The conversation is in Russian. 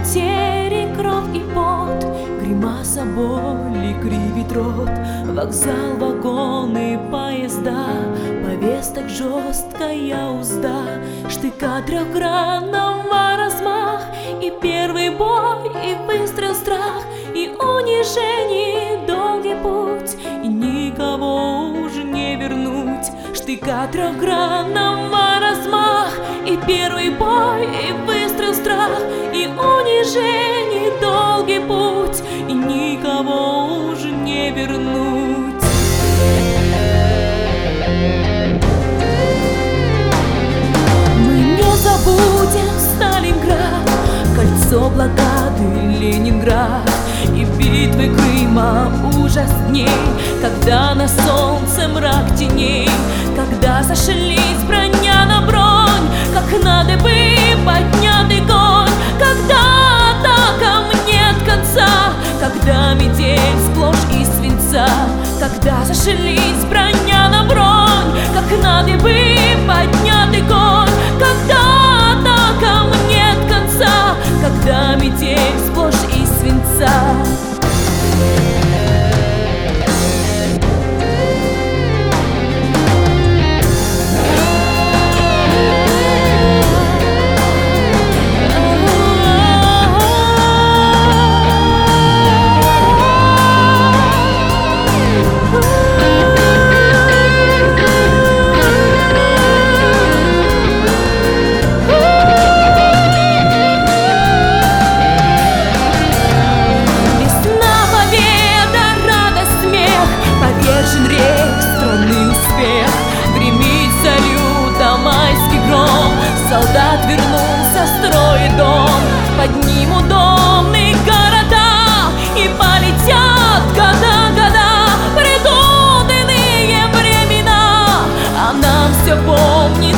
потери, кровь и пот, гримаса боли кривит рот. Вокзал, вагоны, поезда, повесток жесткая узда, штыка трехгранного размах, и первый бой, и выстрел страх, и унижение, долгий путь, и никого уже не вернуть. Штыка трехгранного размах, и первый бой, и выстрел страх, и унижение, долгий путь, и никого уже не вернуть. Мы не забудем Сталинград, кольцо блокады Ленинград и битвы Крыма, ужас дней, когда на солнце мрак теней, когда сошлись броня на бронь, как на дыбы поднятый конь, когда атакам нет конца, когда метель сплошь из свинца, когда сошлись броня на бронь, как на дыбы поднятый конь, когда атакам нет конца, когда метель сплошь из свинца. Солдат вернулся, строит дом, поднимут домные города, и полетят года, придут иные времена, а нам все помнит